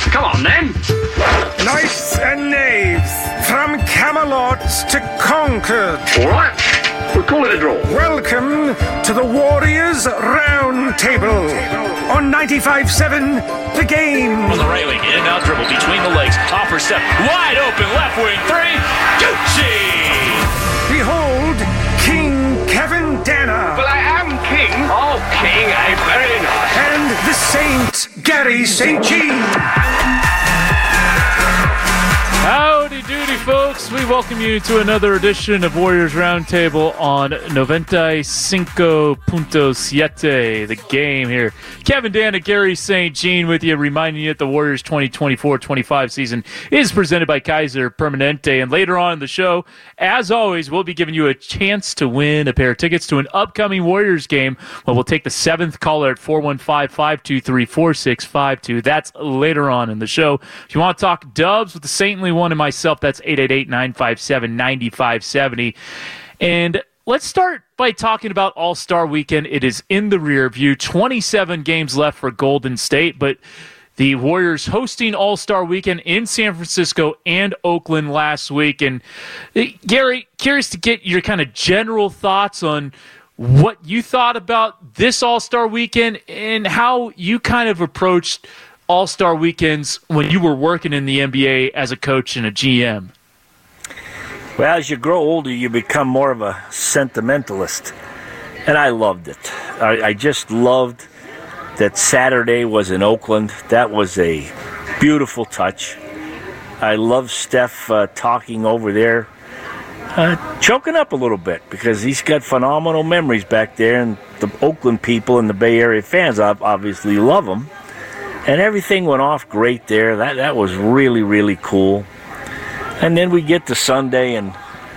Come on, then. Knights and knaves, from Camelot to Concord. All right. We'll call it a draw. Welcome to the Warriors Round Table on 95.7 The Game. On the railing, in and out dribble between the legs, hopper step, wide open, left wing three, Gucci! Behold, King Kevin Danner. Well, I am king. Oh, king, I'm very nice. And the Saint Gary St. Jean. Howdy doody, folks. We welcome you to another edition of Warriors Roundtable on 95.7, the game here. Kevin Danner, Gary St. Jean with you, reminding you that the Warriors 2024-25 season is presented by Kaiser Permanente. And later on in the show, as always, we'll be giving you a chance to win a pair of tickets to an upcoming Warriors game. Well, we'll take the seventh caller at 415-523-4652. That's later on in the show. If you want to talk Dubs with the Saintly One and myself, that's 888-957-9570. And let's start by talking about All-Star Weekend. It is in the rear view. 27 games left for Golden State, but the Warriors hosting All-Star Weekend in San Francisco and Oakland last week. And Gary, curious to get your kind of general thoughts on what you thought about this All-Star Weekend and how you kind of approached All-Star Weekends when you were working in the NBA as a coach and a GM. Well, as you grow older, you become more of a sentimentalist, and I loved it. I just loved that Saturday was in Oakland. That was a beautiful touch. I love Steph talking over there, choking up a little bit because he's got phenomenal memories back there, and the Oakland people and the Bay Area fans obviously love him. And everything went off great there. That was really, really cool. And then we get to Sunday, and,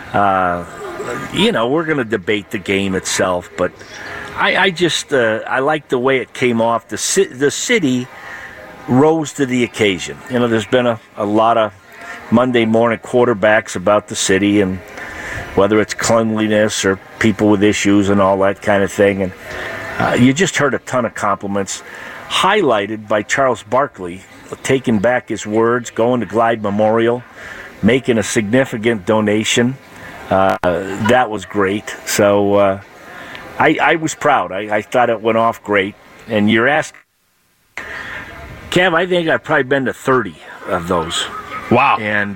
we're going to debate the game itself. But I like the way it came off. The city rose to the occasion. You know, there's been a lot of Monday morning quarterbacks about the city, and whether it's cleanliness or people with issues and all that kind of thing. And you just heard a ton of compliments, highlighted by Charles Barkley taking back his words, going to Glide Memorial, making a significant donation. That was great. So I was proud. I thought it went off great. And you're asking, Kev, I think I've probably been to 30 of those. Wow. And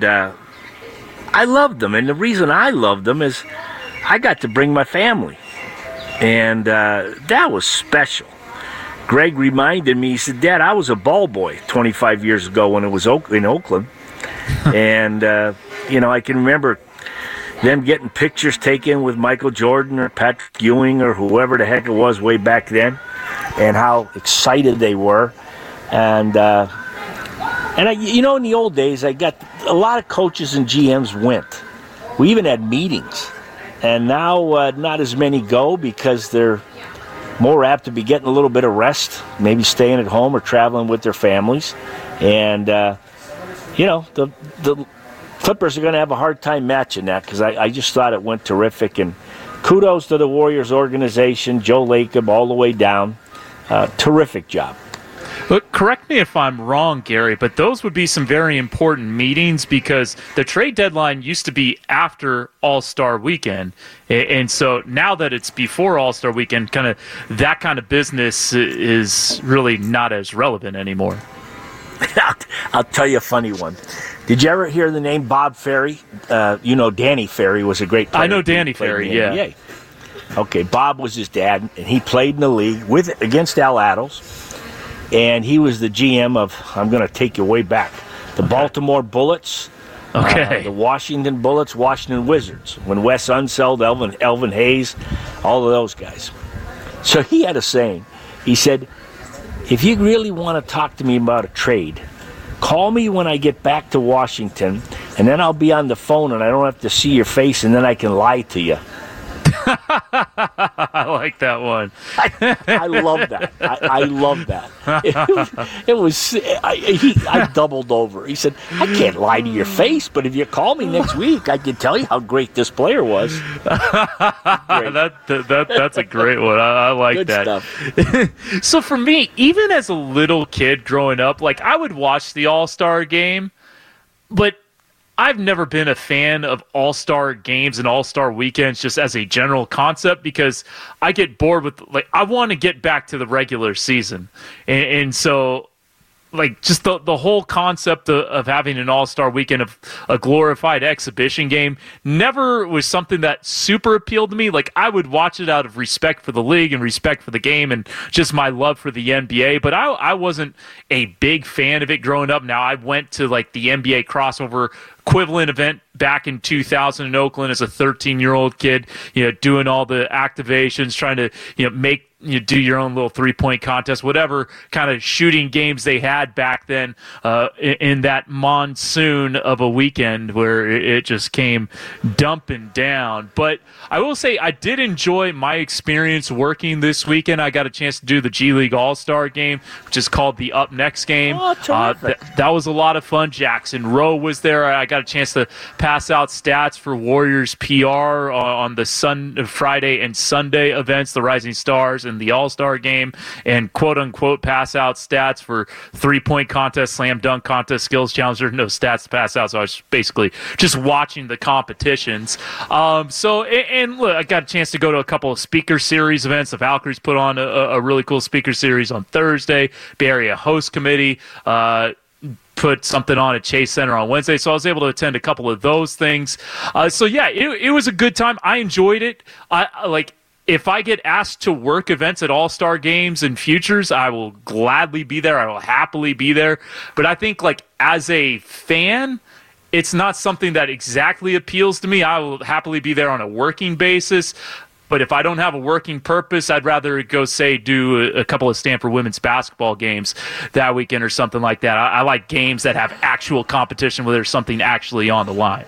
I loved them. And the reason I loved them is I got to bring my family. And that was special. Greg reminded me, he said, Dad, I was a ball boy 25 years ago when it was in Oakland. And, I can remember them getting pictures taken with Michael Jordan or Patrick Ewing or whoever the heck it was way back then, and how excited they were. And in the old days, I got a lot of coaches and GMs went. We even had meetings. And now not as many go because they're more apt to be getting a little bit of rest, maybe staying at home or traveling with their families. And, the Clippers are going to have a hard time matching that because I just thought it went terrific. And kudos to the Warriors organization, Joe Lacob, all the way down. Terrific job. But correct me if I'm wrong, Gary, but those would be some very important meetings because the trade deadline used to be after All-Star Weekend. And so now that it's before All-Star Weekend, that kind of business is really not as relevant anymore. I'll tell you a funny one. Did you ever hear the name Bob Ferry? Danny Ferry was a great player. I know Danny Ferry, yeah. NBA. Okay, Bob was his dad, and he played in the league against Al Attles. And he was the GM of, I'm going to take you way back, the Baltimore Bullets, the Washington Bullets, Washington Wizards, when Wes Unseld, Elvin Hayes, all of those guys. So he had a saying. He said, if you really want to talk to me about a trade, call me when I get back to Washington, and then I'll be on the phone and I don't have to see your face, and then I can lie to you. I like that one. I love that. I love that. I doubled over. He said, I can't lie to your face, but if you call me next week, I can tell you how great this player was. That's a great one. I like Good that. Stuff. So for me, even as a little kid growing up, like I would watch the All-Star game, but I've never been a fan of All-Star games and All-Star weekends just as a general concept because I get bored with, like, I want to get back to the regular season. And so, like, just the whole concept of having an All-Star weekend of a glorified exhibition game never was something that super appealed to me. Like, I would watch it out of respect for the league and respect for the game and just my love for the NBA, but I wasn't a big fan of it growing up. Now, I went to, like, the NBA crossover equivalent event back in 2000 in Oakland as a 13-year-old kid, doing all the activations, trying to, make you do your own little three-point contest, whatever kind of shooting games they had back then in that monsoon of a weekend where it just came dumping down. But I will say I did enjoy my experience working this weekend. I got a chance to do the G League All-Star game, which is called the Up Next game. Oh, terrific. That was a lot of fun. Jackson Rowe was there. I got a chance to pass out stats for Warriors PR on the Friday and Sunday events, the Rising Stars and the All-Star game, and quote-unquote pass out stats for three-point contest, slam dunk contest, skills challenge. There's no stats to pass out, so I was basically just watching the competitions. And look, I got a chance to go to a couple of speaker series events. The Valkyries put on a really cool speaker series on Thursday. Bay Area Host Committee put something on at Chase Center on Wednesday, so I was able to attend a couple of those things. It was a good time. I enjoyed it. If I get asked to work events at All-Star games and futures, I will gladly be there. I will happily be there. But I think, like, as a fan, it's not something that exactly appeals to me. I will happily be there on a working basis. But if I don't have a working purpose, I'd rather go, say, do a couple of Stanford women's basketball games that weekend or something like that. I like games that have actual competition where there's something actually on the line.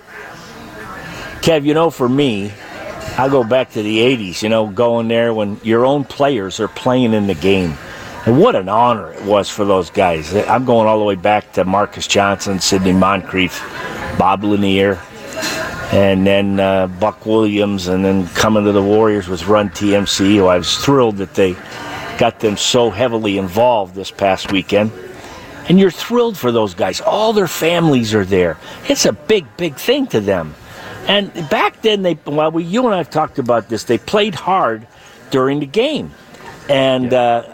Kev, for me, I go back to the 80s, going there when your own players are playing in the game. And what an honor it was for those guys. I'm going all the way back to Marcus Johnson, Sidney Moncrief, Bob Lanier, and then Buck Williams, and then coming to the Warriors with Run TMC, who I was thrilled that they got them so heavily involved this past weekend. And you're thrilled for those guys. All their families are there. It's a big, big thing to them. And back then, you and I have talked about this, they played hard during the game. And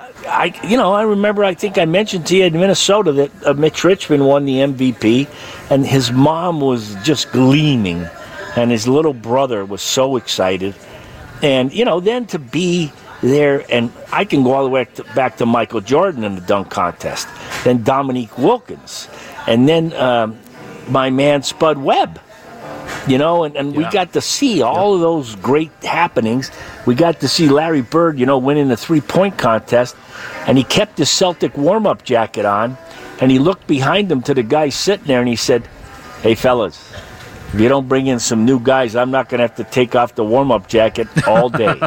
I remember, I think I mentioned to you in Minnesota that Mitch Richmond won the MVP, and his mom was just gleaming, and his little brother was so excited. And, then to be there, and I can go all the way back to Michael Jordan in the dunk contest, then Dominique Wilkins, and then my man Spud Webb. And we got to see all of those great happenings. We got to see Larry Bird, winning the three-point contest, and he kept his Celtic warm-up jacket on, and he looked behind him to the guy sitting there, and he said, "Hey, fellas, if you don't bring in some new guys, I'm not going to have to take off the warm-up jacket all day."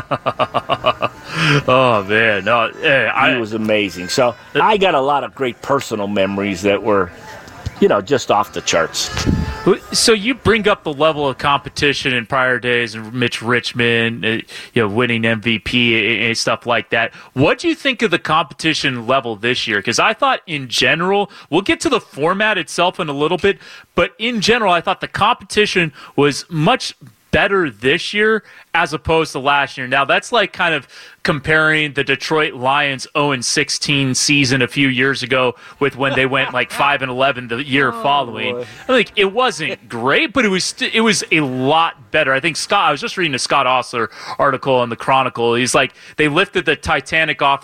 Oh, man. No, he was amazing. So I got a lot of great personal memories that were, just off the charts. So you bring up the level of competition in prior days, and Mitch Richmond, winning MVP and stuff like that. What do you think of the competition level this year? Because I thought in general, we'll get to the format itself in a little bit, but in general, I thought the competition was much better this year as opposed to last year. Now, that's like kind of comparing the Detroit Lions 0-16 season a few years ago with when they went like 5-11 the year following. Boy. I think it wasn't great, but it was a lot better. I think I was just reading a Scott Ostler article in the Chronicle. He's like, they lifted the Titanic off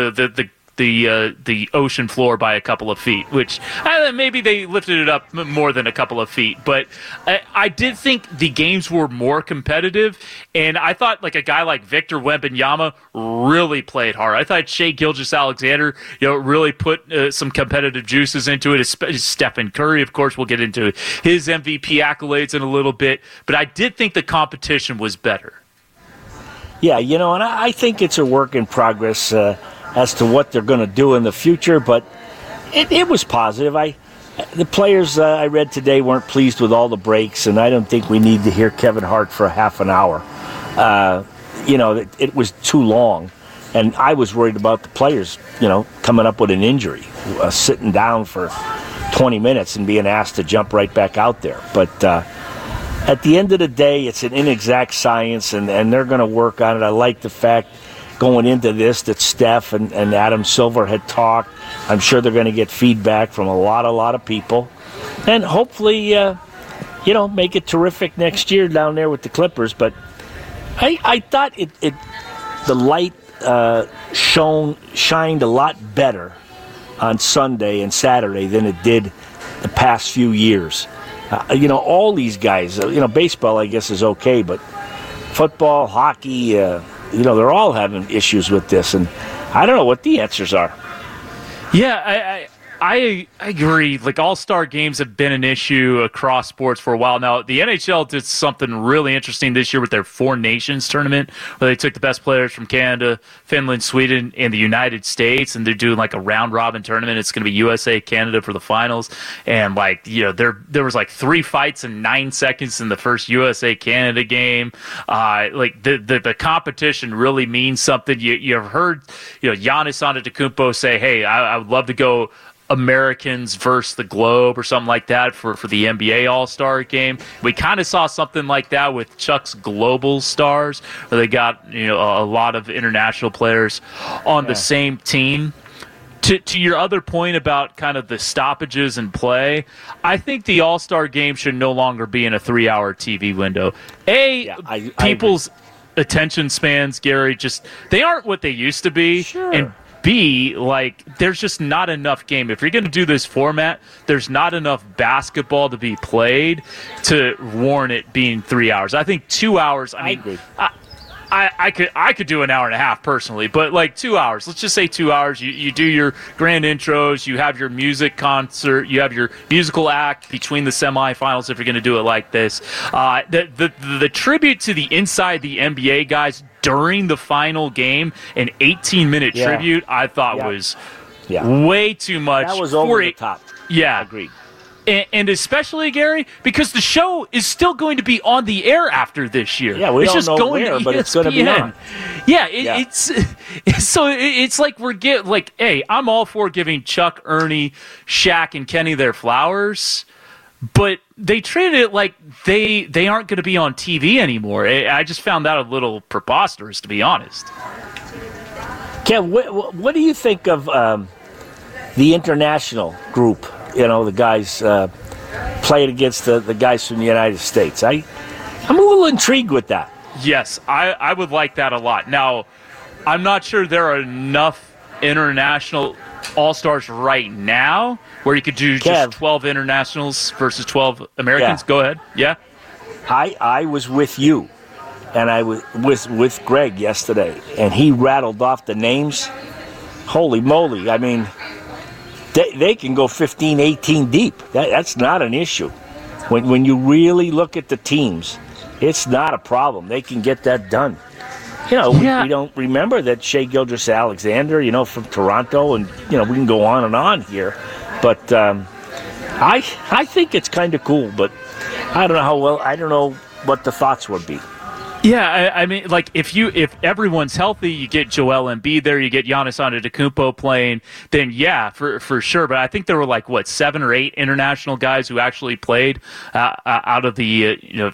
the ocean floor by a couple of feet, which maybe they lifted it up more than a couple of feet. But I did think the games were more competitive, and I thought like a guy like Victor Wembanyama really played hard. I thought Shai Gilgeous-Alexander, really put some competitive juices into it. Stephen Curry, of course, we'll get into his MVP accolades in a little bit, but I did think the competition was better. Yeah, and I think it's a work in progress as to what they're going to do in the future, but it was positive. The players I read today weren't pleased with all the breaks, and I don't think we need to hear Kevin Hart for a half an hour. It was too long, and I was worried about the players, coming up with an injury, sitting down for 20 minutes and being asked to jump right back out there. But at the end of the day, it's an inexact science, and they're going to work on it. I like the fact going into this that Steph and Adam Silver had talked. I'm sure they're going to get feedback from a lot of people, and hopefully, make it terrific next year down there with the Clippers. But I thought the light shined a lot better on Sunday and Saturday than it did the past few years. All these guys, baseball I guess is okay, but football, hockey, they're all having issues with this, and I don't know what the answers are. Yeah, I agree. Like, all-star games have been an issue across sports for a while now. The NHL did something really interesting this year with their Four Nations tournament, where they took the best players from Canada, Finland, Sweden, and the United States, and they're doing like a round-robin tournament. It's going to be USA, Canada for the finals. And there was like 3 fights in 9 seconds in the first USA-Canada game. The competition really means something. You've heard Giannis Antetokounmpo say, "Hey, I would love to go Americans versus the globe," or something like that for the NBA All-Star game. We kind of saw something like that with Chuck's Global Stars, where they got a lot of international players on the same team. To your other point about kind of the stoppages in play, I think the All-Star game should no longer be in a 3-hour TV window. People's attention spans, Gary, they aren't what they used to be. Sure. And B, there's just not enough game. If you're going to do this format, there's not enough basketball to be played to warrant it being 3 hours. I think 2 hours, I agree. I could do an hour and a half personally, but 2 hours. Let's just say 2 hours. You do your grand intros, you have your music concert, you have your musical act between the semifinals if you're going to do it like this. The tribute to the Inside the NBA guys during the final game, an 18-minute tribute, I thought was way too much. That was over the top. Yeah. Agreed. And especially, Gary, because the show is still going to be on the air after this year. Yeah, we don't know where, but it's going to be on. Yeah, it's like hey, I'm all for giving Chuck, Ernie, Shaq, and Kenny their flowers, but they treated it like they aren't going to be on TV anymore. I just found that a little preposterous, to be honest. Kev, what do you think of the international group? The guys playing against the guys from the United States. I'm a little intrigued with that. Yes, I would like that a lot. Now, I'm not sure there are enough international All-Stars right now where you could do just 12 internationals versus 12 Americans. Yeah. Go ahead. Yeah? I was with you, and I was with Greg yesterday, and he rattled off the names. Holy moly. I mean, they can go 15, 18 deep. That's not an issue. When you really look at the teams, it's not a problem. They can get that done. We don't remember that Shai Gilgeous-Alexander, from Toronto, and, we can go on and on here. But I think it's kind of cool, but I don't know what the thoughts would be. Yeah, I mean, if everyone's healthy, you get Joel Embiid there, you get Giannis Antetokounmpo playing, then for sure. But I think there were 7 or 8 international guys who actually played out of the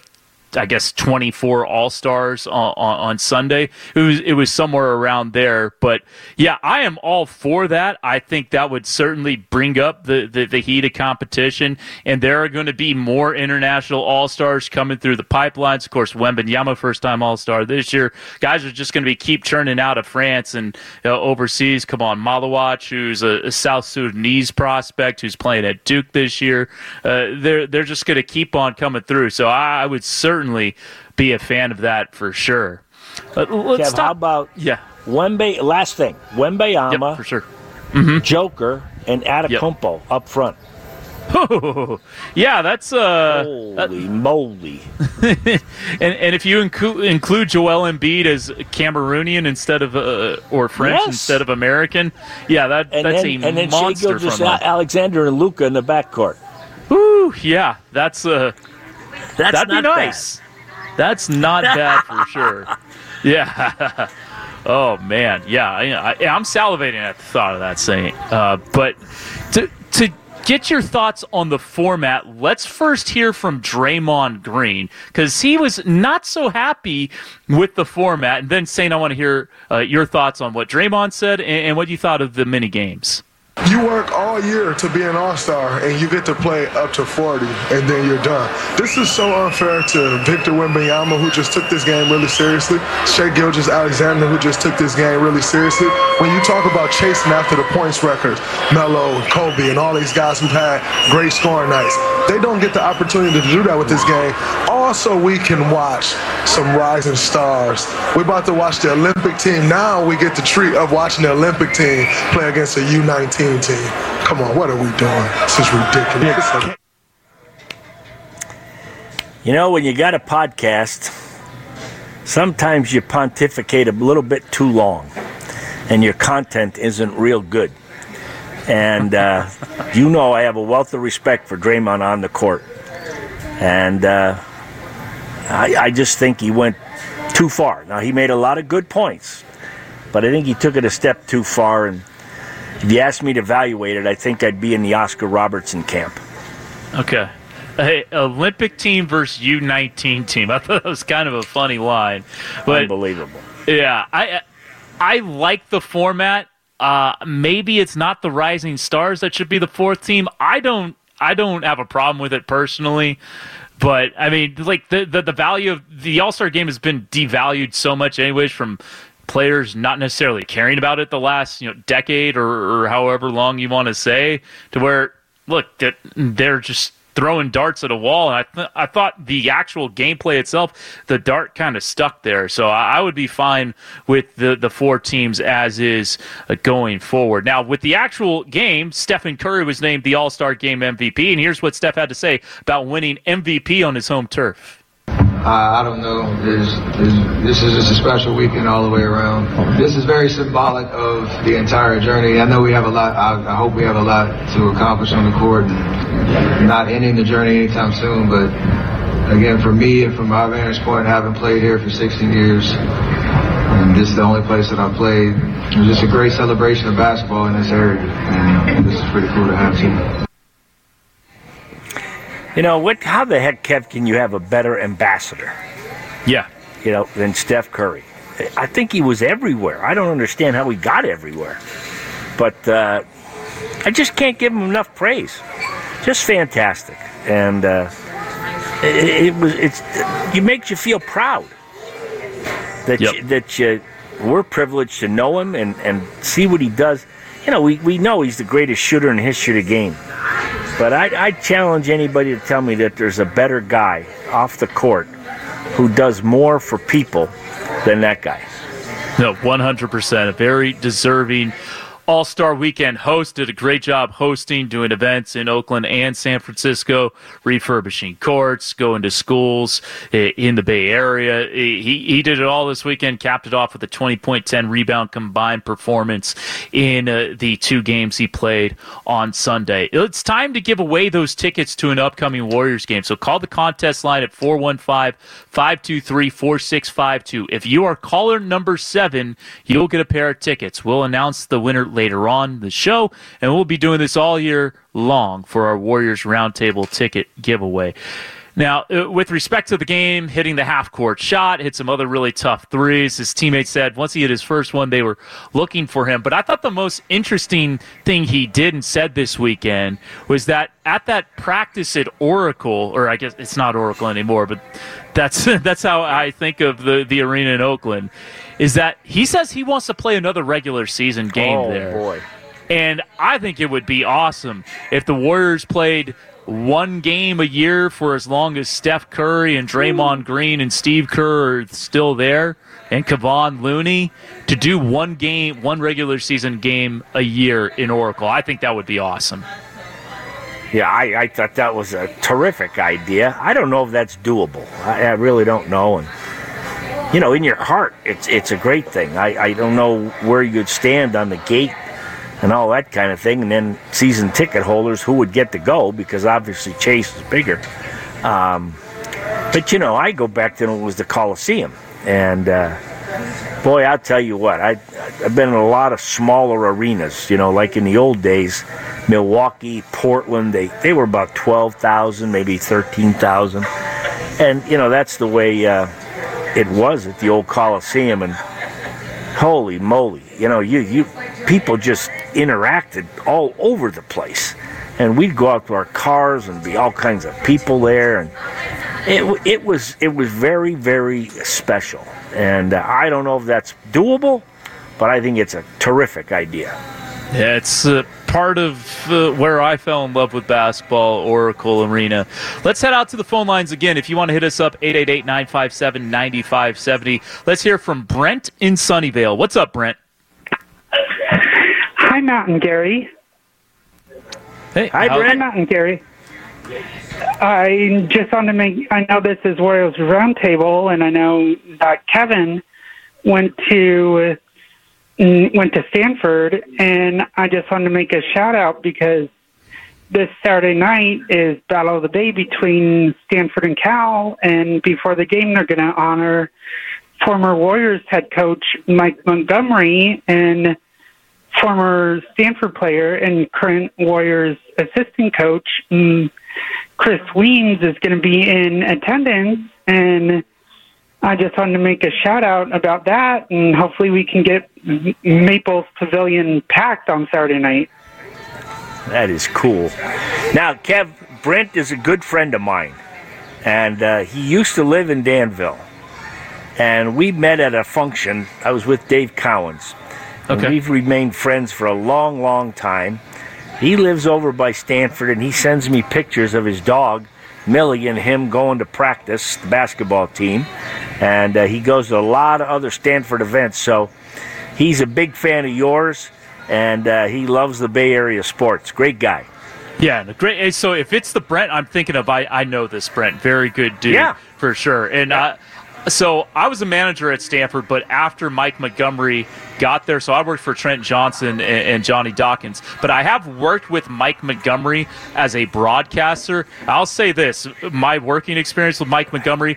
24 All-Stars on Sunday. It was somewhere around there. But, yeah, I am all for that. I think that would certainly bring up the heat of competition. And there are going to be more international All-Stars coming through the pipelines. Of course, Wembanyama, first-time All-Star this year. Guys are just going to keep churning out of France and overseas. Come on, Malawach, who's a South Sudanese prospect who's playing at Duke this year. They're just going to keep on coming through. So I would certainly be a fan of that for sure. Let's Kev, how about last thing, Wembanyama, for sure. Joker, and Antetokounmpo up front. Oh, yeah, that's Holy moly! and if you include Joel Embiid as Cameroonian instead of or French instead of American, yeah, that's a monster from him. Alexander and Luka in the backcourt. Ooh, yeah, that'd be nice. Bad. That's not bad for sure. Yeah. Oh man, yeah. I'm salivating at the thought of that saying. But to get your thoughts on the format, let's first hear from Draymond Green, because he was not so happy with the format. And then, Saint, I want to hear your thoughts on what Draymond said and what you thought of the mini games. You work all year to be an all-star, and you get to play up to 40, and then you're done. This is so unfair to Victor Wembanyama, who just took this game really seriously, Shai Gilgeous-Alexander, who just took this game really seriously. When you talk about chasing after the points records, Melo, Kobe, and all these guys who've had great scoring nights, they don't get the opportunity to do that with this game. Also, we can watch some rising stars. We're about to watch the Olympic team. Now we get the treat of watching the Olympic team play against a U19 team. Come on, what are we doing? This is ridiculous. You know, when you got a podcast, sometimes you pontificate a little bit too long, and your content isn't real good. And you know I have a wealth of respect for Draymond on the court. And I just think he went too far. Now, he made a lot of good points, but I think he took it a step too far. And if you asked me to evaluate it, I think I'd be in the Oscar Robertson camp. Okay. Hey, Olympic team versus U19 team. I thought that was kind of a funny line. But, unbelievable. Yeah, I like the format. Maybe it's not the Rising Stars that should be the fourth team. I don't have a problem with it personally. But, I mean, like the value of the All-Star game has been devalued so much anyways from players not necessarily caring about it the last decade or however long you want to say, to where, look, they're just throwing darts at a wall. And I thought the actual gameplay itself, the dart kind of stuck there. So I would be fine with the four teams as is going forward. Now, with the actual game, Stephen Curry was named the All-Star Game MVP, and here's what Steph had to say about winning MVP on his home turf. I don't know. This is just a special weekend all the way around. This is very symbolic of the entire journey. I know we have a lot. I hope we have a lot to accomplish on the court. Not ending the journey anytime soon, but again, for me and from my vantage point, having played here for 16 years, and this is the only place that I've played, it was just a great celebration of basketball in this area, and this is pretty cool to have too. You know, how the heck, Kev, can you have a better ambassador? Yeah. Than Steph Curry? I think he was everywhere. I don't understand how he got everywhere. But I just can't give him enough praise. Just fantastic. And it makes you feel proud that we're privileged to know him and see what he does. We know he's the greatest shooter in the history of the game. But I challenge anybody to tell me that there's a better guy off the court who does more for people than that guy. No, 100%. A very deserving All-Star Weekend host. Did a great job hosting, doing events in Oakland and San Francisco, refurbishing courts, going to schools in the Bay Area. He did it all this weekend, capped it off with a 20-point, 10-rebound combined performance in the two games he played on Sunday. It's time to give away those tickets to an upcoming Warriors game. So call the contest line at 415-523-4652. If you are caller number 7, you'll get a pair of tickets. We'll announce the winner later on the show, and we'll be doing this all year long for our Warriors Roundtable ticket giveaway. Now, with respect to the game, hitting the half-court shot, hit some other really tough threes. His teammates said once he hit his first one, they were looking for him. But I thought the most interesting thing he did and said this weekend was that at that practice at Oracle, or I guess it's not Oracle anymore, but that's how I think of the arena in Oakland, is that he says he wants to play another regular season game there. Oh, boy. And I think it would be awesome if the Warriors played one game a year for as long as Steph Curry and Draymond Green and Steve Kerr are still there, and Kevon Looney, to do one regular season game a year in Oracle. I think that would be awesome. Yeah, I thought that was a terrific idea. I don't know if that's doable. I really don't know. And in your heart, it's a great thing. I don't know where you'd stand on the gate and all that kind of thing. And then season ticket holders, who would get to go, because obviously Chase is bigger. But I go back to when it was the Coliseum, and boy, I'll tell you what, I've been in a lot of smaller arenas, like in the old days, Milwaukee, Portland, they were about 12,000, maybe 13,000. And, that's the way it was at the old Coliseum. And holy moly, you people just interacted all over the place. And we'd go out to our cars and be all kinds of people there. And it was very, very special. And I don't know if that's doable, but I think it's a terrific idea. Yeah, it's part of where I fell in love with basketball, Oracle Arena. Let's head out to the phone lines again. If you want to hit us up, 888-957-9570. Let's hear from Brent in Sunnyvale. What's up, Brent? Hi, Matt and Gary. Hey, hi, Brent. Hi, Matt and Gary. I just want to I know this is Royals Roundtable, and I know that Kevin went to Stanford, and I just wanted to make a shout out because this Saturday night is Battle of the Bay between Stanford and Cal, and before the game they're going to honor former Warriors head coach Mike Montgomery and former Stanford player and current Warriors assistant coach Chris Weems is going to be in attendance, and I just wanted to make a shout out about that, and hopefully we can get Maples Pavilion packed on Saturday night. That is cool. Now, Kev, Brent is a good friend of mine, and he used to live in Danville. And we met at a function. I was with Dave Cowens. Okay. We've remained friends for a long, long time. He lives over by Stanford, and he sends me pictures of his dog, Millie, and him going to practice, the basketball team. And he goes to a lot of other Stanford events. So he's a big fan of yours, and he loves the Bay Area sports. Great guy. Yeah, great. So if it's the Brent I'm thinking of, I know this Brent. Very good dude, yeah, for sure. And so I was a manager at Stanford, but after Mike Montgomery got there, so I worked for Trent Johnson and Johnny Dawkins, but I have worked with Mike Montgomery as a broadcaster. I'll say this, my working experience with Mike Montgomery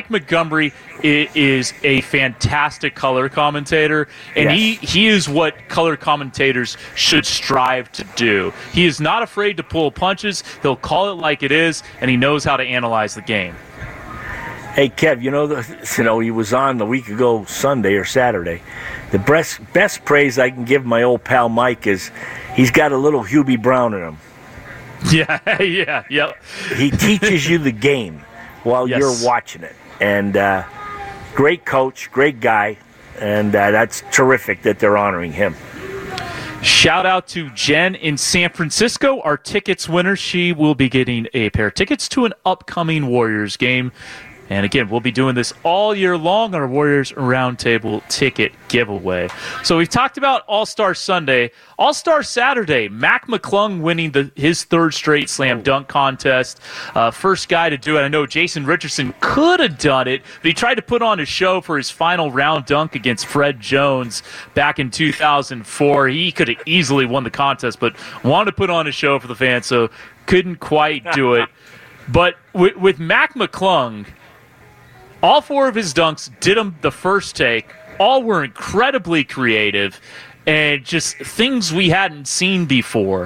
is a fantastic color commentator, and yes, he is what color commentators should strive to do. He is not afraid to pull punches, he'll call it like it is, and he knows how to analyze the game. Hey, Kev, he was on the week ago, Sunday or Saturday. The best praise I can give my old pal Mike is he's got a little Hubie Brown in him. Yeah. He teaches you the game while you're watching it. And great coach, great guy, and that's terrific that they're honoring him. Shout out to Jen in San Francisco, our tickets winner. She will be getting a pair of tickets to an upcoming Warriors game. And again, we'll be doing this all year long on our Warriors Roundtable ticket giveaway. So we've talked about All-Star Sunday. All-Star Saturday, Mac McClung winning his third straight slam dunk contest. First guy to do it. I know Jason Richardson could have done it, but he tried to put on a show for his final round dunk against Fred Jones back in 2004. He could have easily won the contest, but wanted to put on a show for the fans, so couldn't quite do it. But with Mac McClung, all four of his dunks did them the first take. All were incredibly creative and just things we hadn't seen before.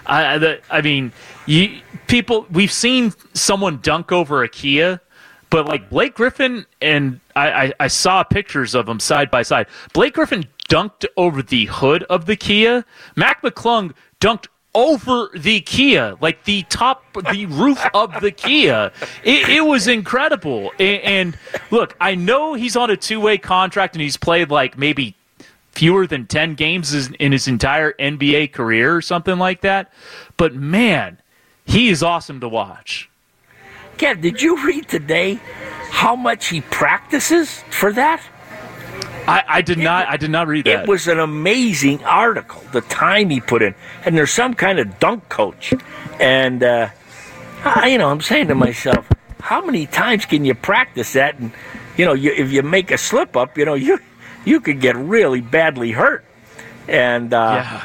We've seen someone dunk over a Kia, but like Blake Griffin, and I saw pictures of them side by side. Blake Griffin dunked over the hood of the Kia. Mac McClung dunked over the Kia, like the roof of the Kia. It was incredible. And look, I know he's on a two-way contract and he's played like maybe fewer than 10 games in his entire NBA career or something like that. But man, he is awesome to watch. Kev, did you read today how much he practices for that? I did not read that. It was an amazing article, the time he put in. And there's some kind of dunk coach. And, I'm saying to myself, how many times can you practice that? And, if you make a slip up, you could get really badly hurt. And and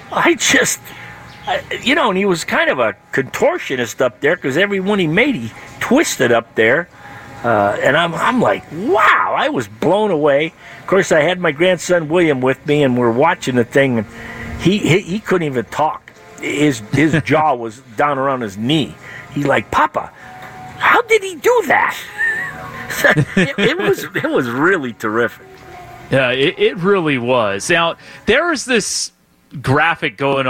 he was kind of a contortionist up there because every one he made, he twisted up there. And I'm like, wow, I was blown away. Of course, I had my grandson William with me, and we're watching the thing, and he couldn't even talk. His jaw was down around his knee. He's like, Papa, how did he do that? It was really terrific. Yeah, it really was. Now, there was this graphic going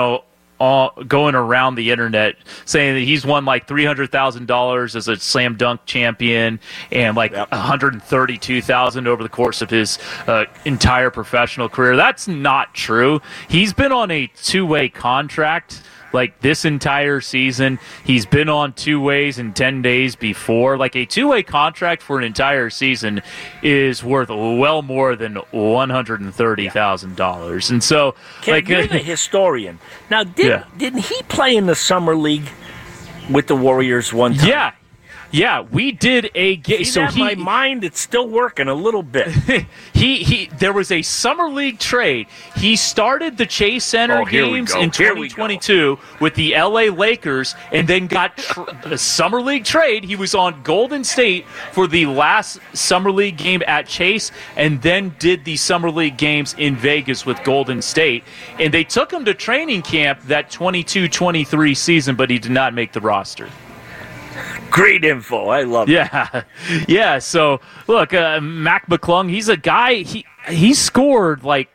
around the internet saying that he's won like $300,000 as a slam dunk champion and like $132,000 over the course of his entire professional career. That's not true. He's been on a two-way contract like this entire season. He's been on 2 ways in 10 days before. Like a two-way contract for an entire season is worth well more than $130,000. And so, you're the historian. Now, didn't he play in the summer league with the Warriors one time? Yeah, we did a game. So my mind, it's still working a little bit. There was a summer league trade. He started the Chase Center games in 2022 with the LA Lakers, and then got a summer league trade. He was on Golden State for the last summer league game at Chase, and then did the summer league games in Vegas with Golden State. And they took him to training camp that 22-23 season, but he did not make the roster. Great info. I love it. Yeah. So, look, Mac McClung, he's a guy, he scored like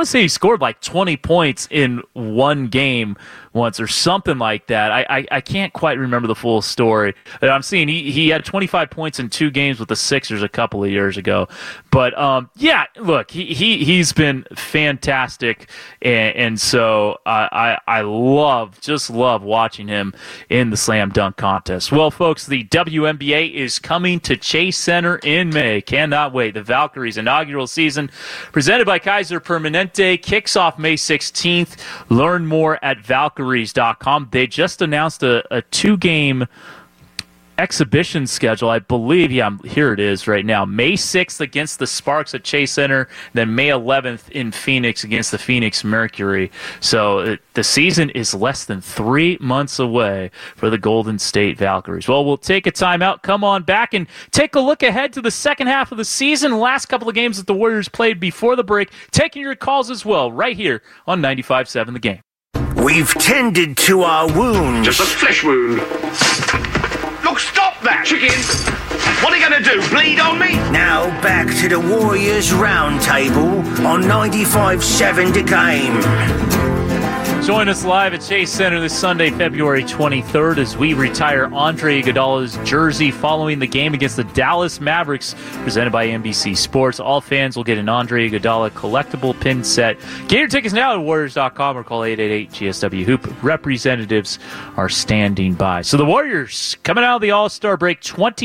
20 points in one game once or something like that. I can't quite remember the full story. But I'm seeing he had 25 points in 2 games with the Sixers a couple of years ago. But, look, he's been fantastic. And so I love watching him in the slam dunk contest. Well, folks, the WNBA is coming to Chase Center in May. Cannot wait. The Valkyries' inaugural season, presented by Kaiser Permanente, kicks off May 16th. Learn more at Valkyries.com. They just announced a 2-game exhibition schedule, I believe. Here it is right now. May 6th against the Sparks at Chase Center, then May 11th in Phoenix against the Phoenix Mercury. So the season is less than 3 months away for the Golden State Valkyries. Well, we'll take a timeout, come on back, and take a look ahead to the second half of the season. The last couple of games that the Warriors played before the break. Taking your calls as well, right here on 95.7 The Game. We've tended to our wounds. Just a flesh wound. Look, stop that, chicken! What are you going to do, bleed on me? Now back to the Warriors Roundtable on 95.7 The Game. Join us live at Chase Center this Sunday, February 23rd, as we retire Andre Iguodala's jersey following the game against the Dallas Mavericks, presented by NBC Sports. All fans will get an Andre Iguodala collectible pin set. Get your tickets now at Warriors.com or call 888-GSW-HOOP. Representatives are standing by. So the Warriors, coming out of the All-Star break,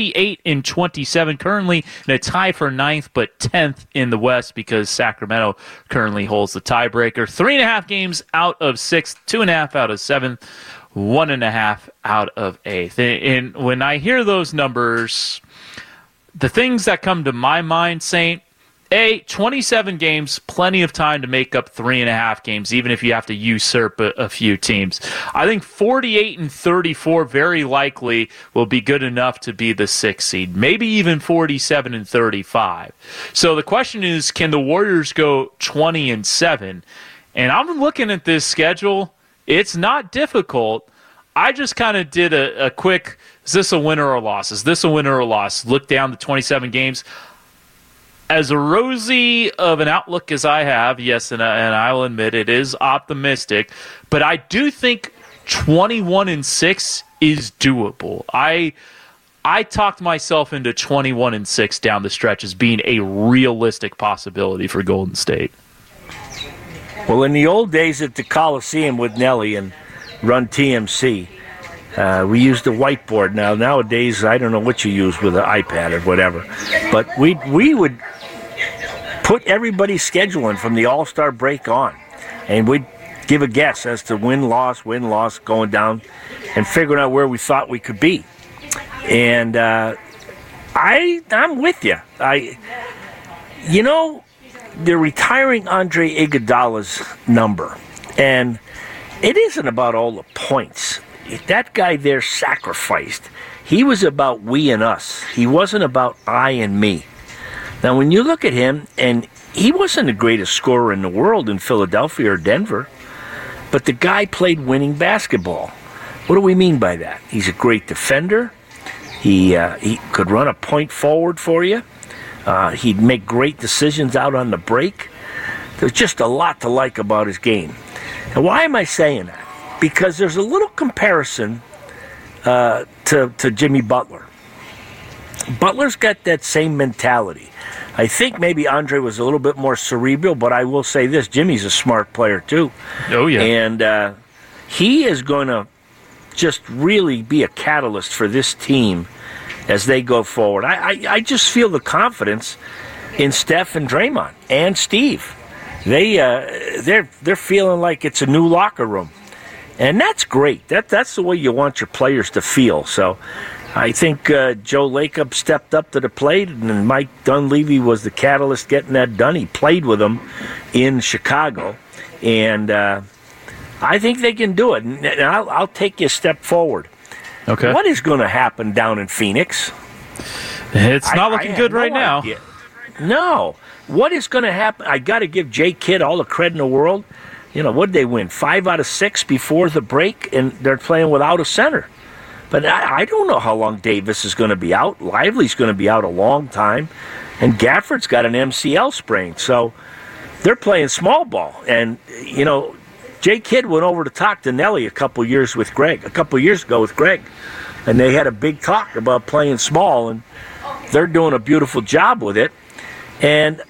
28-27, currently in a tie for 9th, but 10th in the West because Sacramento currently holds the tiebreaker. 3.5 games out of 6th, 2.5 out of 7th, 1.5 out of 8th. And when I hear those numbers, the things that come to my mind, Saint, 27 games, plenty of time to make up 3.5 games, even if you have to usurp a few teams. I think 48-34 very likely will be good enough to be the 6th seed, maybe even 47-35. So the question is, can the Warriors go 20-7? And I'm looking at this schedule. It's not difficult. I just kind of did a quick, is this a win or a loss? Is this a win or a loss? Look down the 27 games. As rosy of an outlook as I have, yes, and I'll admit it is optimistic, but I do think 21-6 is doable. I talked myself into 21-6 down the stretch as being a realistic possibility for Golden State. Well, in the old days at the Coliseum with Nelly and Run TMC, we used a whiteboard. Nowadays, I don't know what you use with an iPad or whatever, but we would put everybody's scheduling from the All-Star break on, and we'd give a guess as to win-loss, going down, and figuring out where we thought we could be. And I'm with you. They're retiring Andre Iguodala's number, and it isn't about all the points. That guy there sacrificed. He was about we and us. He wasn't about I and me. Now, when you look at him, and he wasn't the greatest scorer in the world in Philadelphia or Denver, but the guy played winning basketball. What do we mean by that? He's a great defender. He could run a point forward for you. He'd make great decisions out on the break. There's just a lot to like about his game. And why am I saying that? Because there's a little comparison to Jimmy Butler. Butler's got that same mentality. I think maybe Andre was a little bit more cerebral, but I will say this, Jimmy's a smart player too. Oh, yeah. And he is going to just really be a catalyst for this team as they go forward. I just feel the confidence in Steph and Draymond and Steve. They're feeling like it's a new locker room. And that's great. That's the way you want your players to feel. So I think Joe Lacob stepped up to the plate, and Mike Dunleavy was the catalyst getting that done. He played with them in Chicago, and I think they can do it. And I'll take you a step forward. Okay. What is going to happen down in Phoenix? It's not looking good right now. No. What is going to happen? I got to give Jay Kidd all the credit in the world. What did they win? 5 out of 6 before the break, and they're playing without a center. But I don't know how long Davis is going to be out. Lively's going to be out a long time. And Gafford's got an MCL sprain. So they're playing small ball. And, Jay Kidd went over to talk to Nelly a couple years ago with Greg. And they had a big talk about playing small. And they're doing a beautiful job with it. And,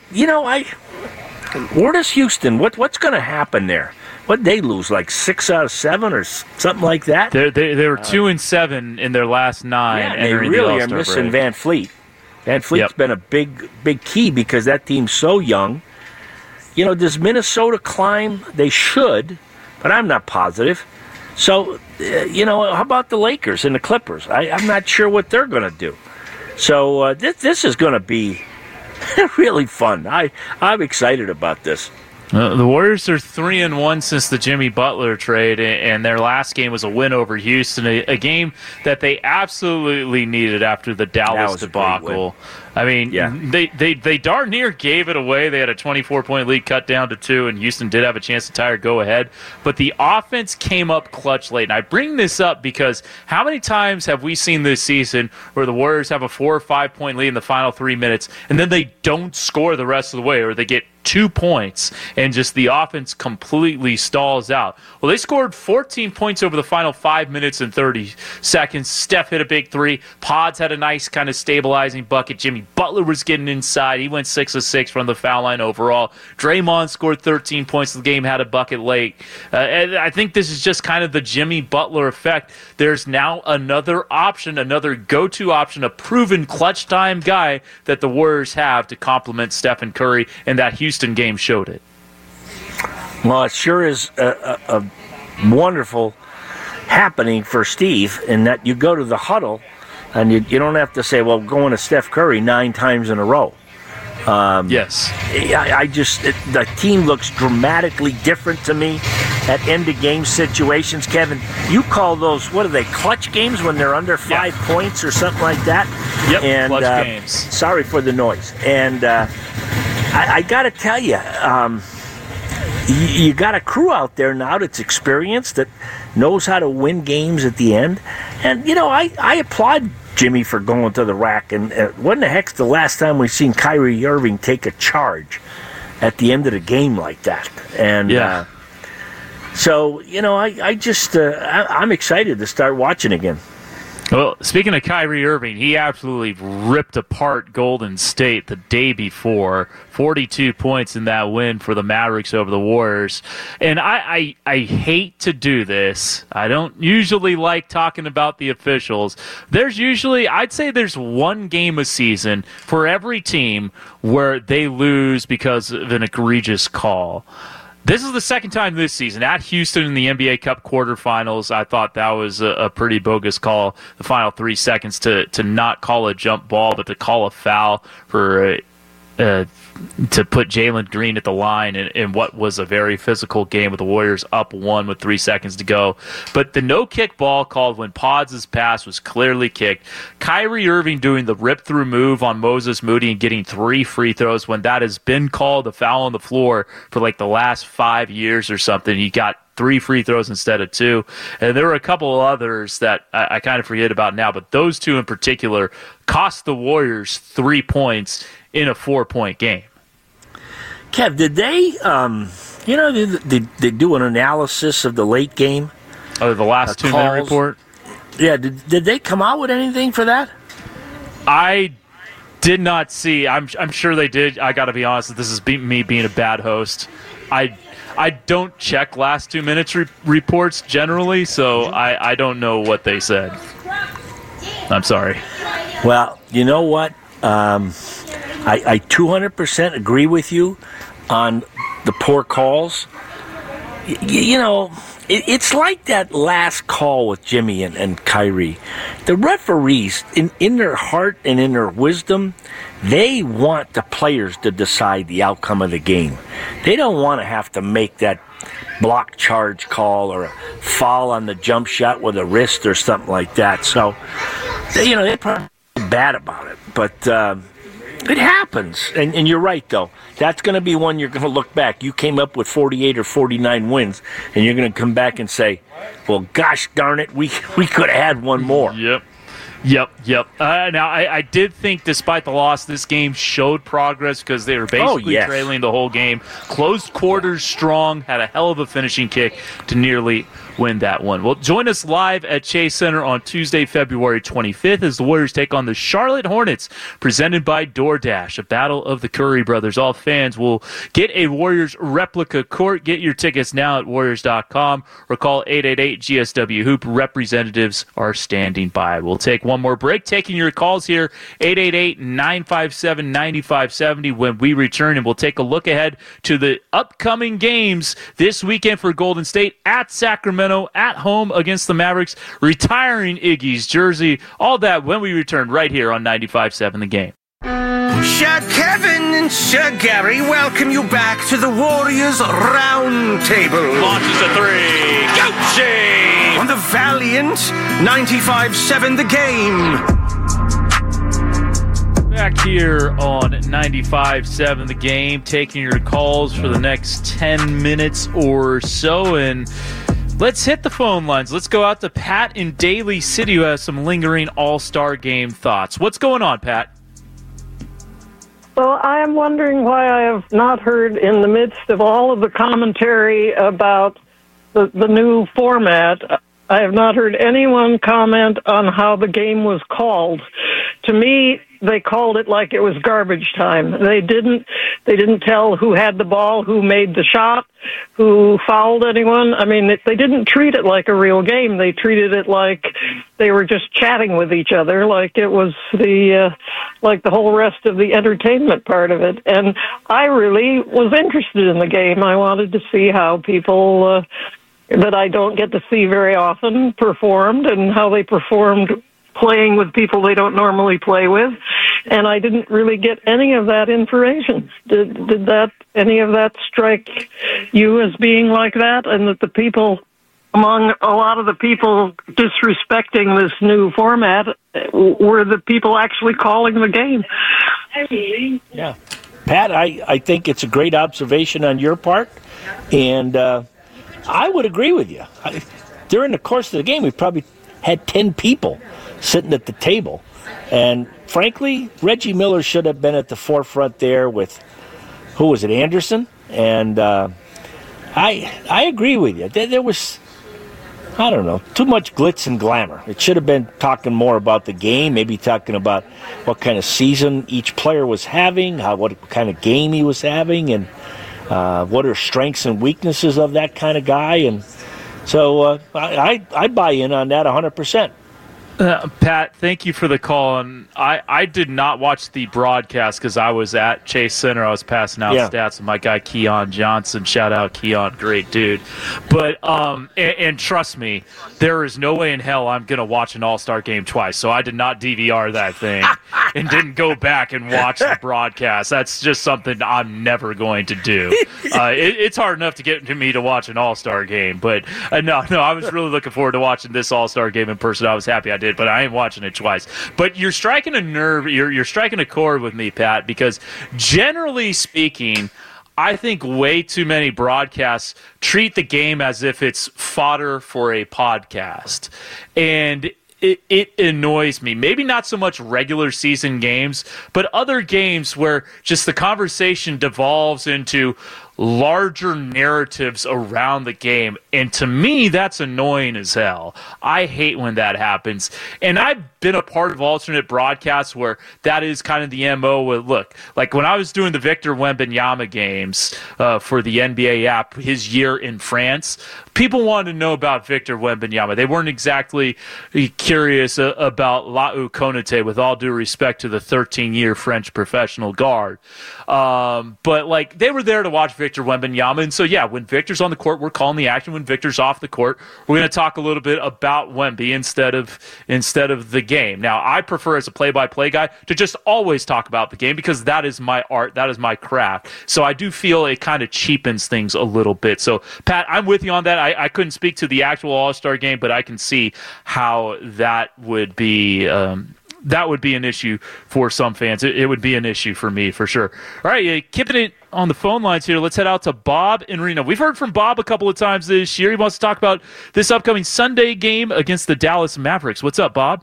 where does Houston, what's going to happen there? What they lose, like 6 out of 7 or something like that? They were 2-7 in their last 9. Yeah, and they really are missing Van Fleet. Van Fleet's been a big key because that team's so young. Does Minnesota climb? They should, but I'm not positive. So, how about the Lakers and the Clippers? I'm not sure what they're going to do. So this is going to be really fun. I'm excited about this. The Warriors are 3-1 since the Jimmy Butler trade, and their last game was a win over Houston, a game that they absolutely needed after the Dallas debacle. I mean, they darn near gave it away. They had a 24-point lead cut down to 2, and Houston did have a chance to tie or go ahead. But the offense came up clutch late. And I bring this up because how many times have we seen this season where the Warriors have a 4 or 5 point lead in the final 3 minutes, and then they don't score the rest of the way, or they get 2 points, and just the offense completely stalls out? Well, they scored 14 points over the final 5 minutes and 30 seconds. Steph hit a big 3. Pods had a nice kind of stabilizing bucket. Jimmy Butler was getting inside. He went 6 of 6 from the foul line overall. Draymond scored 13 points. The game had a bucket late. And I think this is just kind of the Jimmy Butler effect. There's now another option, another go-to option, a proven clutch time guy that the Warriors have to complement Stephen Curry, and that Houston game showed it. Well, it sure is a wonderful happening for Steve in that you go to the huddle and you don't have to say, well, going to Steph Curry 9 times in a row. Yes. The team looks dramatically different to me at end-of-game situations. Kevin, you call those, what are they, clutch games when they're under 5 points or something like that? Yep, and, clutch games. Sorry for the noise. And I got to tell you, you got a crew out there now that's experienced, that knows how to win games at the end. And, I applaud Jimmy for going to the rack. And when the heck's the last time we've seen Kyrie Irving take a charge at the end of the game like that? And so, I'm excited to start watching again. Well, speaking of Kyrie Irving, he absolutely ripped apart Golden State the day before. 42 points in that win for the Mavericks over the Warriors. And I hate to do this. I don't usually like talking about the officials. I'd say there's one game a season for every team where they lose because of an egregious call. This is the second time this season at Houston in the NBA Cup quarterfinals. I thought that was a pretty bogus call. The final 3 seconds to not call a jump ball, but to call a foul for to put Jalen Green at the line in what was a very physical game with the Warriors up 1 with 3 seconds to go. But the no-kick ball called when Pods' pass was clearly kicked. Kyrie Irving doing the rip-through move on Moses Moody and getting 3 free throws when that has been called a foul on the floor for like the last 5 years or something. He got 3 free throws instead of 2. And there were a couple of others that I kind of forget about now, but those 2 in particular cost the Warriors 3 points in a 4-point game. Kev, did they, did they do an analysis of the late game? Oh, the last 2-minute report? Yeah, did they come out with anything for that? I did not see. I'm sure they did. I got to be honest, this is me being a bad host. I don't check last 2 minutes reports generally, so I don't know what they said. I'm sorry. Well, you know what? I 200% agree with you on the poor calls. It's like that last call with Jimmy and Kyrie. The referees, in their heart and in their wisdom, they want the players to decide the outcome of the game. They don't want to have to make that block charge call or a foul on the jump shot with a wrist or something like that. So, they're probably bad about it. But it happens. And you're right, though. That's going to be one you're going to look back. You came up with 48 or 49 wins, and you're going to come back and say, well, gosh darn it, we could have had one more. Yep. Now, I did think, despite the loss, this game showed progress because they were basically trailing the whole game. Closed quarters strong, had a hell of a finishing kick to nearly win that one. Well, join us live at Chase Center on Tuesday, February 25th as the Warriors take on the Charlotte Hornets, presented by DoorDash, a battle of the Curry brothers. All fans will get a Warriors replica court. Get your tickets now at Warriors.com or call 888-GSW-HOOP. Representatives are standing by. We'll take one more break, taking your calls here, 888-957-9570 when we return, and we'll take a look ahead to the upcoming games this weekend for Golden State at Sacramento, at home against the Mavericks, retiring Iggy's jersey, all that when we return right here on 95.7 The Game. Sir Kevin and Sir Gary welcome you back to the Warriors Round Table. Launches a 3. Gucci! On the valiant 95.7 The Game. Back here on 95.7 The Game, taking your calls for the next 10 minutes or so, and let's hit the phone lines. Let's go out to Pat in Daly City, who has some lingering All-Star Game thoughts. What's going on, Pat? Well, I am wondering why I have not heard, in the midst of all of the commentary about the new format, I have not heard anyone comment on how the game was called. To me, they called it like it was garbage time. They didn't tell who had the ball, who made the shot, who fouled anyone. I mean, they didn't treat it like a real game. They treated it like they were just chatting with each other, like it was like the whole rest of the entertainment part of it. And I really was interested in the game. I wanted to see how people that I don't get to see very often performed, and how they performed playing with people they don't normally play with, and I didn't really get any of that information. Did any of that strike you as being like that, and that the people, among a lot of the people disrespecting this new format, were the people actually calling the game? Yeah. Pat, I think it's a great observation on your part, and I would agree with you. During the course of the game, we probably had 10 people sitting at the table. And frankly, Reggie Miller should have been at the forefront there with, who was it, Anderson? And I agree with you. There was I don't know, too much glitz and glamour. It should have been talking more about the game, maybe talking about what kind of season each player was having, what kind of game he was having, and what are strengths and weaknesses of that kind of guy. And so I buy in on that 100%. Pat, thank you for the call. And I did not watch the broadcast because I was at Chase Center. I was passing out stats with my guy Keon Johnson. Shout out Keon, great dude. But and trust me, there is no way in hell I'm gonna watch an All-Star game twice. So I did not DVR that thing and didn't go back and watch the broadcast. That's just something I'm never going to do. It's hard enough to get me to watch an All-Star game, but no, I was really looking forward to watching this All-Star game in person. I was happy I did. But I ain't watching it twice. But you're striking a nerve, you're striking a chord with me, Pat, because generally speaking, I think way too many broadcasts treat the game as if it's fodder for a podcast. And it annoys me. Maybe not so much regular season games, but other games where just the conversation devolves into larger narratives around the game. And to me, that's annoying as hell. I hate when that happens. And I've been a part of alternate broadcasts where that is kind of the MO with, look, like when I was doing the Victor Wembanyama games for the NBA app, his year in France, people wanted to know about Victor Wembanyama. They weren't exactly curious about Lau Konate, with all due respect to the 13-year French professional guard. But like they were there to watch Victor Wembanyama. And so, yeah, when Victor's on the court, we're calling the action. When Victor's off the court, we're going to talk a little bit about Wemby instead of the game. Now, I prefer as a play-by-play guy to just always talk about the game because that is my art, that is my craft. So I do feel it kind of cheapens things a little bit. So, Pat, I'm with you on that. I couldn't speak to the actual All-Star game, but I can see how that would be an issue for some fans. It would be an issue for me, for sure. All right, keeping it on the phone lines here, let's head out to Bob in Reno. We've heard from Bob a couple of times this year. He wants to talk about this upcoming Sunday game against the Dallas Mavericks. What's up, Bob?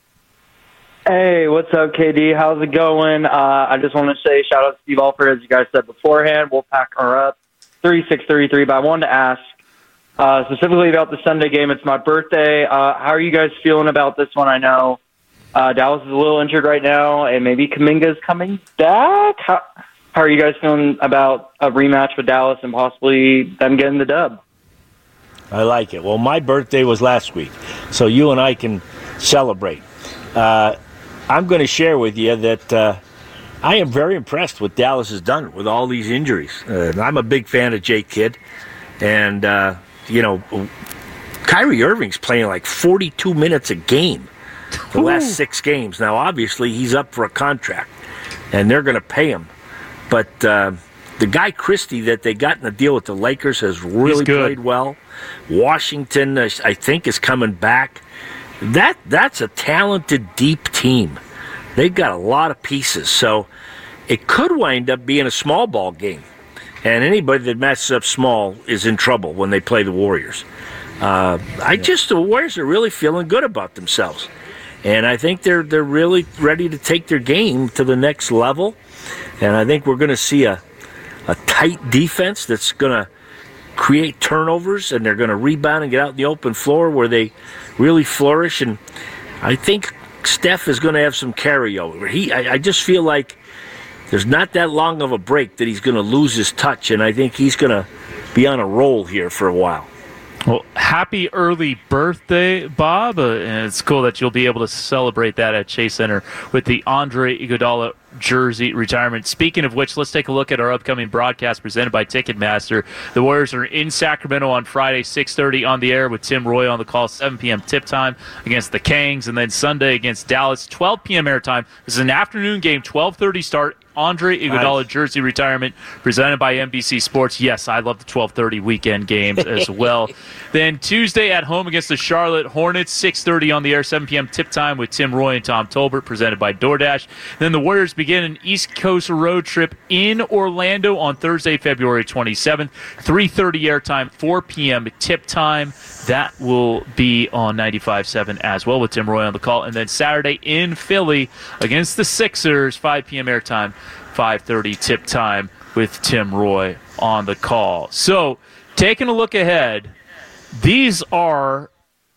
Hey, what's up, KD? How's it going? I just want to say shout out to Steve Alford, as you guys said beforehand. Wolfpack are up 36-33, but I wanted to ask specifically about the Sunday game. It's my birthday. How are you guys feeling about this one? I know Dallas is a little injured right now, and maybe Kuminga's coming back. How are you guys feeling about a rematch with Dallas and possibly them getting the dub? I like it. Well, my birthday was last week, so you and I can celebrate. I'm going to share with you that I am very impressed with what Dallas has done with all these injuries. I'm a big fan of Jake Kidd, and, Kyrie Irving's playing like 42 minutes a game the last 6 games. Now, obviously, he's up for a contract, and they're going to pay him. But the guy Christie that they got in the deal with the Lakers has really played well. Washington, I think, is coming back. That's a talented, deep team. They've got a lot of pieces, so it could wind up being a small ball game. And anybody that messes up small is in trouble when they play the Warriors. The Warriors are really feeling good about themselves. And I think they're really ready to take their game to the next level. And I think we're going to see a tight defense that's going to create turnovers, and they're going to rebound and get out in the open floor where they really flourish. And I think Steph is going to have some carryover. I just feel like there's not that long of a break that he's going to lose his touch, and I think he's going to be on a roll here for a while. Well, happy early birthday, Bob. And it's cool that you'll be able to celebrate that at Chase Center with the Andre Iguodala jersey retirement. Speaking of which, let's take a look at our upcoming broadcast presented by Ticketmaster. The Warriors are in Sacramento on Friday, 6:30 on the air with Tim Roy on the call, 7 p.m. tip time against the Kangs, and then Sunday against Dallas, 12 p.m. airtime. This is an afternoon game, 12:30 start. Andre Iguodala jersey retirement presented by NBC Sports. Yes, I love the 12:30 weekend games as well. Then Tuesday at home against the Charlotte Hornets, 6:30 on the air, 7 p.m. tip time with Tim Roy and Tom Tolbert, presented by DoorDash. Then the Warriors begin an East Coast road trip in Orlando on Thursday, February 27th, 3:30 airtime, 4 p.m. tip time. That will be on 95.7 as well with Tim Roy on the call. And then Saturday in Philly against the Sixers, 5 p.m. airtime, 5:30 tip time with Tim Roy on the call. So, taking a look ahead, these are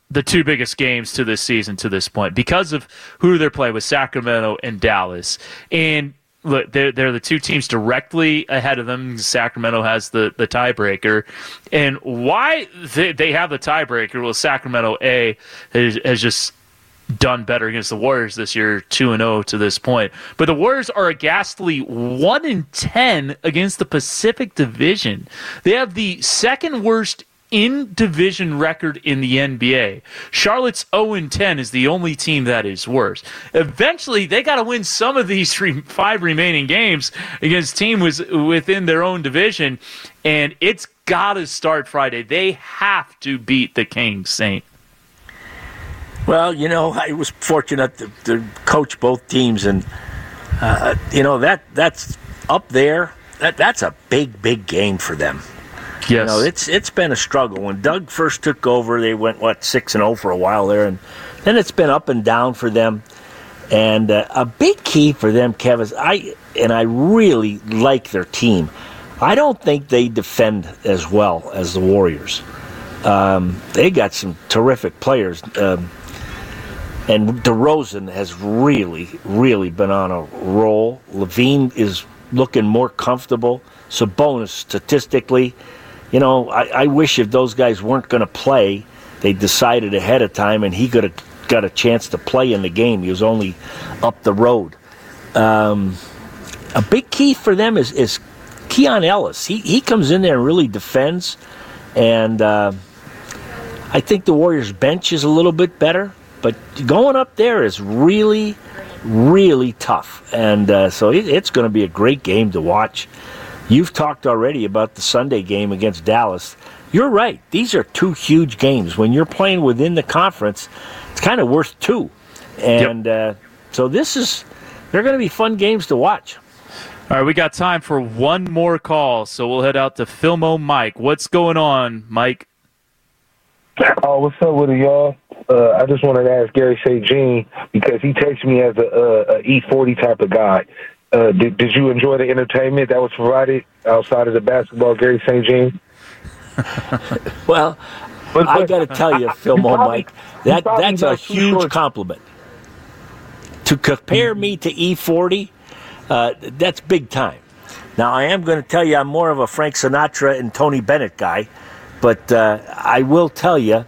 the two biggest games to this season to this point because of who they're playing with, Sacramento and Dallas. And look, they're the two teams directly ahead of them. Sacramento has the tiebreaker. And why they have the tiebreaker? Well, Sacramento, has just done better against the Warriors this year, 2-0 to this point. But the Warriors are a ghastly 1-10 against the Pacific Division. They have the second worst in-division record in the NBA. Charlotte's 0-10 is the only team that is worse. Eventually, they got to win some of these 5 remaining games against teams within their own division, and it's got to start Friday. They have to beat the Kings, Saint. Well, I was fortunate to coach both teams, and that's up there. That's a big game for them. Yes, it's been a struggle. When Doug first took over, they went 6-0 for a while there, and then it's been up and down for them. And a big key for them, Kev, is I really like their team. I don't think they defend as well as the Warriors. They got some terrific players. And DeRozan has really been on a roll. Levine is looking more comfortable. Sabonis, statistically, I wish if those guys weren't going to play, they decided ahead of time and he could have got a chance to play in the game. He was only up the road. A big key for them is Keon Ellis. He comes in there and really defends. And I think the Warriors' bench is a little bit better. But going up there is really tough. And so it's going to be a great game to watch. You've talked already about the Sunday game against Dallas. You're right. These are 2 huge games. When you're playing within the conference, it's kind of worth 2. And so they're going to be fun games to watch. All right, we got time for one more call, so we'll head out to Filmo Mike. What's going on, Mike? Oh, what's up with it, y'all? I just wanted to ask Gary St. Jean, because he takes me as a E40 type of guy. Did you enjoy the entertainment that was provided outside of the basketball, Gary St. Jean? Well, I got to tell you, Filmo Mike, that's a huge compliment. To compare me to E40, that's big time. Now, I am going to tell you I'm more of a Frank Sinatra and Tony Bennett guy, but I will tell you,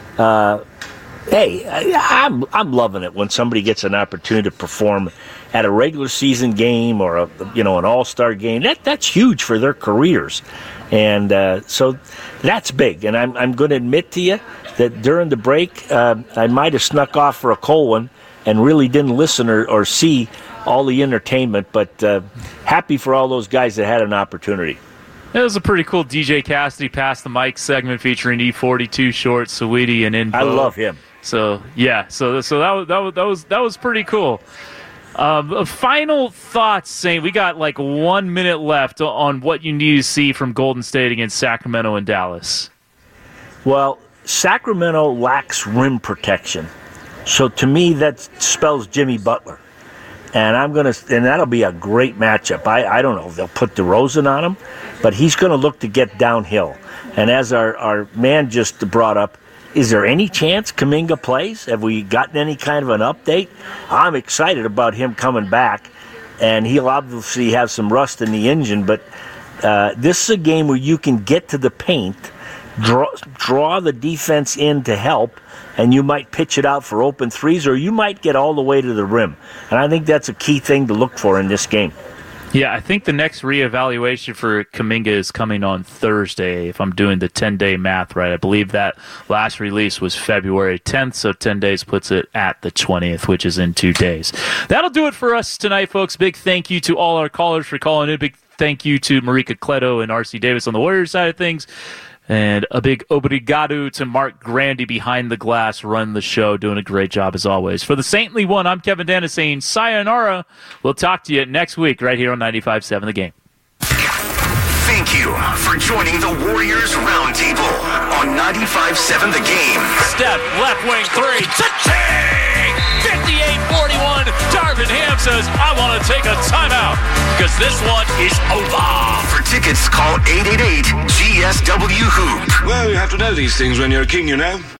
hey, I'm loving it when somebody gets an opportunity to perform at a regular season game or an all-star game. That's huge for their careers, and so that's big. And I'm going to admit to you that during the break, I might have snuck off for a cold one and really didn't listen or see all the entertainment. But happy for all those guys that had an opportunity. It was a pretty cool DJ Cassidy Pass the Mic segment featuring E42 Short, Saweetie, and Inbo. I love him. So yeah, so that was pretty cool. Final thoughts, Saint. We got 1 minute left on what you need to see from Golden State against Sacramento and Dallas. Well, Sacramento lacks rim protection, so to me that spells Jimmy Butler. And that'll be a great matchup. I don't know if they'll put DeRozan on him, but he's going to look to get downhill. And as our man just brought up, is there any chance Kuminga plays? Have we gotten any kind of an update? I'm excited about him coming back, and he'll obviously have some rust in the engine, but this is a game where you can get to the paint, draw the defense in to help, and you might pitch it out for open threes, or you might get all the way to the rim. And I think that's a key thing to look for in this game. Yeah, I think the next reevaluation for Kuminga is coming on Thursday, if I'm doing the 10-day math right. I believe that last release was February 10th, so 10 days puts it at the 20th, which is in 2 days. That'll do it for us tonight, folks. Big thank you to all our callers for calling in. Big thank you to Marika Cleto and R.C. Davis on the Warriors side of things. And a big obrigado to Mark Grandy behind the glass, running the show, doing a great job as always. For the Saintly One, I'm Kevin Dennis saying sayonara. We'll talk to you next week right here on 95.7 The Game. Thank you for joining the Warriors Roundtable on 95.7 The Game. Steph, left wing three. Cha-ching! 58-41. Darvin Ham says, I want to take a timeout because this one is over. For tickets, call 888-GSW-HOOP. Well, you have to know these things when you're a king, you know.